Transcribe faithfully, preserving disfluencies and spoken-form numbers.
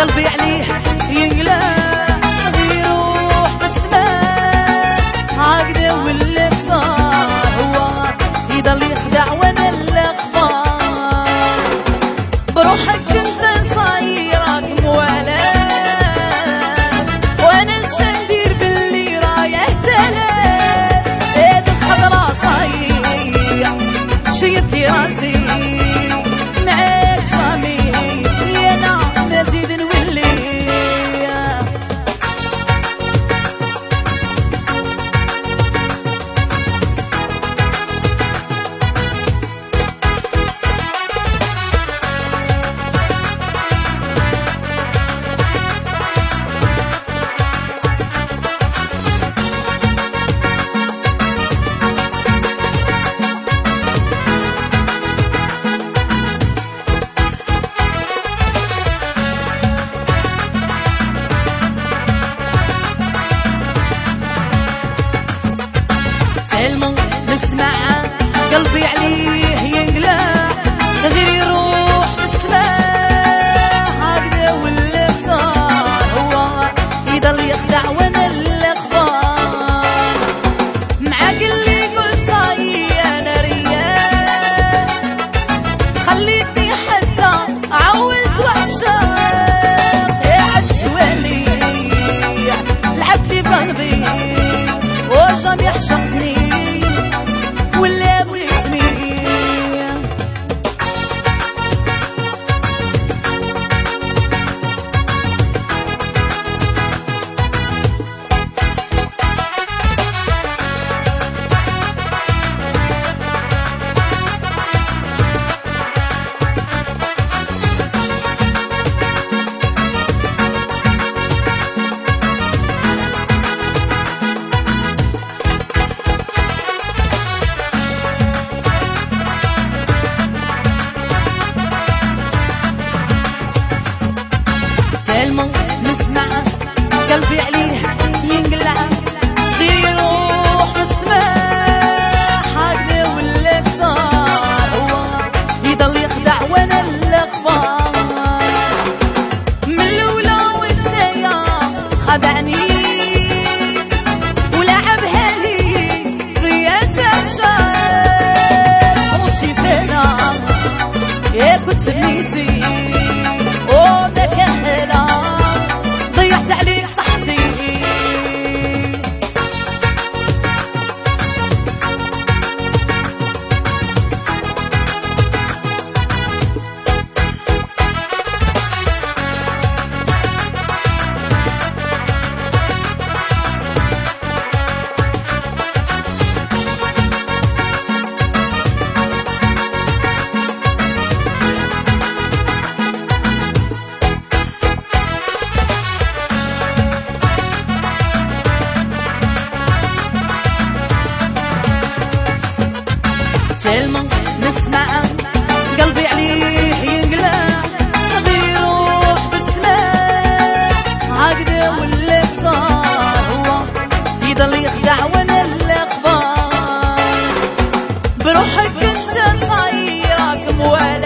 قلبي عليه ينقلع يروح بالسماء عقده واللي صار هو يضل يخدع وانا الاخبار بروحك كنت صايرك موالاه وانا الشندير باللي رايح تلاه ايد الخضرا صايع شيب لي راسي معاك شامي يا نعم مزيد نولي نسمع قلبي عليه ينقلع غير يروح بالسماء عقده واللي صار هو يضل يخدع وانا الاخبار معاك اللي قلت صاير انا ريال خليتني حتى عولت وعشاق يا عالجوالي لعبت لي بقلبي وجم يحشقني ولا بغيتني نسمع قلبي عليه ينقلع غير يروح بالسماء عقده واللي صار هو يضل يخدع وانا الاخبار من الاولى وانت يا خدعني ولعبها لي رياض الشعر خوتي فينا يا كنت بنيتي ودك هلا ضيعت عليك صحتي نسمع قلبي عليه ينقلع غير يروح بالسماء عقده واللي صار هو يضل يخدع وانا الاخبار بروحك انت صايرك موالي